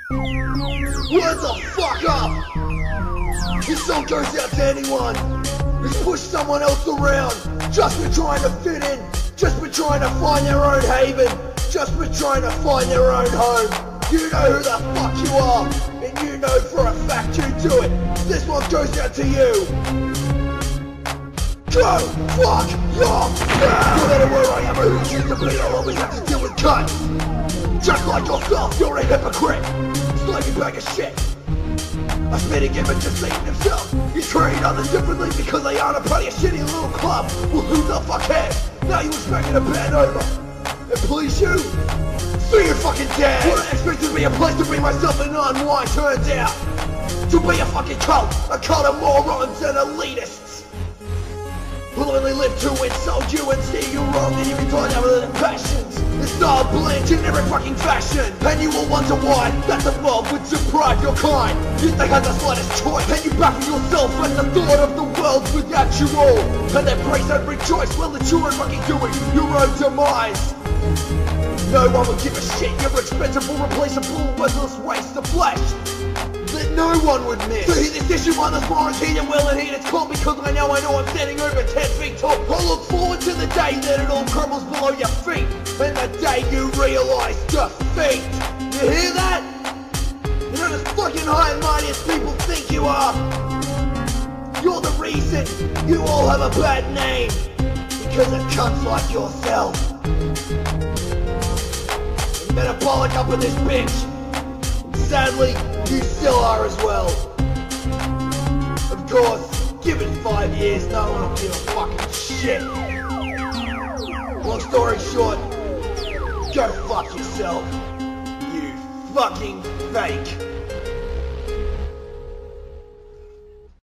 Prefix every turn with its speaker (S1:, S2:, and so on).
S1: Word the fuck up! This song goes out to anyone who's pushed someone else around, just for trying to fit in, just for trying to find their own haven, just for trying to find their own home. You know who the fuck you are, and you know for a fact you do it. This one goes out to you. Go fuck yourself! No matter where I am or who you used to be, I'll always have to deal with cunts. Just like yourself, you're a hypocrite. Slimy bag of shit. A spitting image just saying himself. You treat others differently because they aren't a part of your shitty little club. Well, who the fuck cares? Now you expect me to bend over and please you? So you fucking dead. What I expected to be a place to be myself and unwind turns out to be a fucking cult of morons and elitists who'll only live to insult you and see you wrong, and you can turn out with their passions. It's style blend in every fucking fashion, and you will wonder why that evolve would deprive your kind. Yet they had the slightest choice, and you baffle yourself at the thought of the world without you all, and they praise and rejoice while that you're fucking doing your own demise. No one will give a shit, you're expendable, replaceable, worthless waste of flesh that no one would miss. To hear this issue on this warranty and well and heat it's caught because I know I'm standing over 10 feet tall. I look forward to the day that it all crumbles below your feet, and the day you realise defeat. You hear that? You're not as fucking high and mighty as people think you are. You're the reason you all have a bad name, because of cunts like yourself. You better bollock up with this bitch. Sadly, you still are as well. Of course, give it 5 years, no one will give a fucking shit. Long story short, go fuck yourself, you fucking fake.